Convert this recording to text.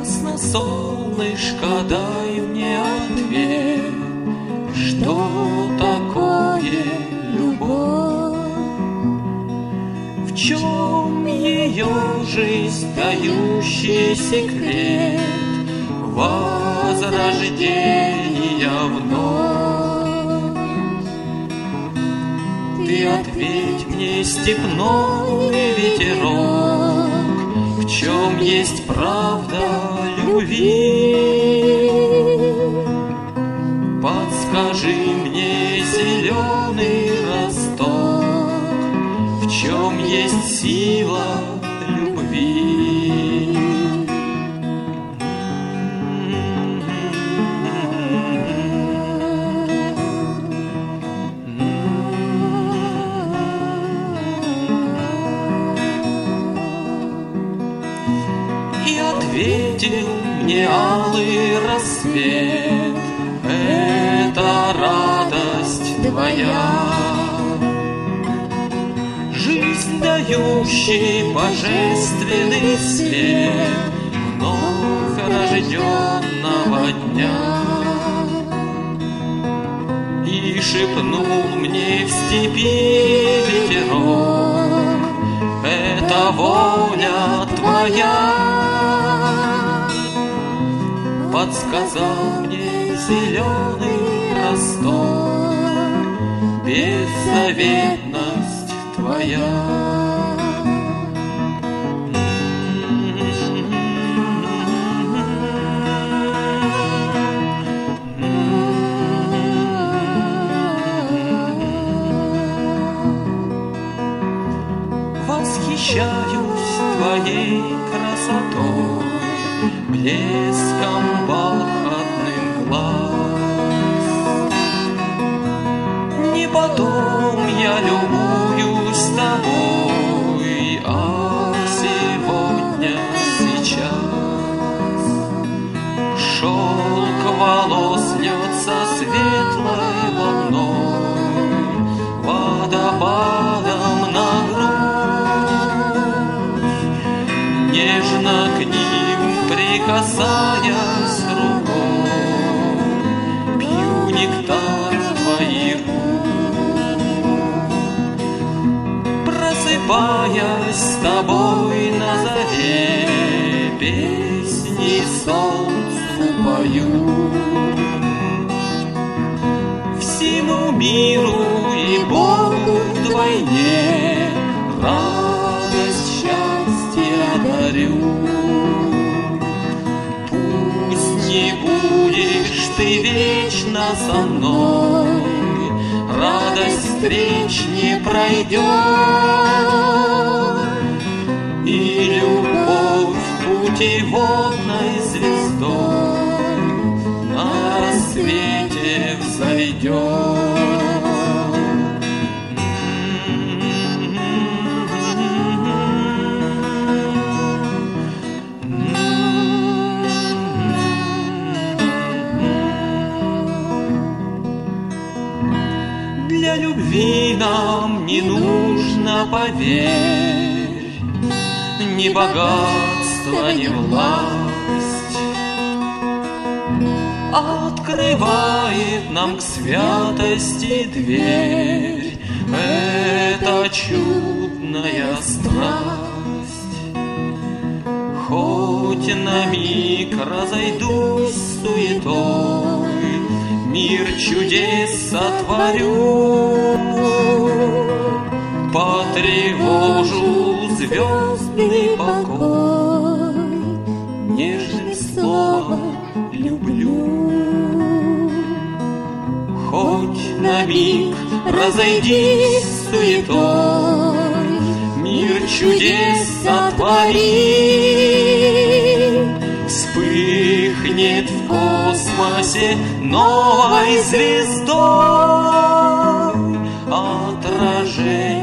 Ясно, солнышко, дай мне ответ, что такое любовь, в чем ее жизнь, тающий секрет возрождения вновь. Ты ответь мне, степной ветерок, в чем есть правда любви? Подскажи мне, зеленый росток, в чем есть сила любви? И ответил мне алый рассвет: это радость твоя, жизнь дающий божественный свет вновь рожденного дня. И шепнул мне в степи ветерок: это воля твоя. Подсказал мне зеленый росток: беззаветность твоя. Восхищаюсь твоей красотой, блеском бархатных глаз. Не потом я любуюсь тобой, а сегодня, сейчас. Шелк волос льется светлой волной, водопадом на грудь. Нежно к ним прикасаясь рукой, пью нектар твоих губ. Просыпаясь с тобой на заре, песни солнцу пою. Всему миру и Богу вдвойне радость, счастье дарю. Не будешь ты вечно со мной, радость встреч не пройдет, и любовь путеводной звездой на рассвете взойдет. Для любви нам не нужно, поверь, ни богатство, ни власть. Открывает нам к святости дверь эта чудная страсть. Хоть на миг разойдусь с суетой, мир чудес сотворю, потревожу звездный покой, нежным словом люблю. Хоть на миг разойдись с суетой, мир чудес сотвори. Вспыхнет в космосе новой звездой отражение